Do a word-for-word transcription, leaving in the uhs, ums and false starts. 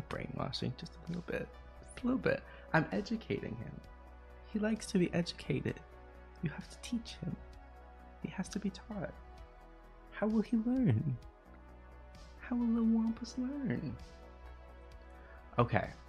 brainwashing, just a little bit. Just a little bit. I'm educating him. He likes to be educated. You have to teach him. He has to be taught. How will he learn? How will the Wampus learn? Okay,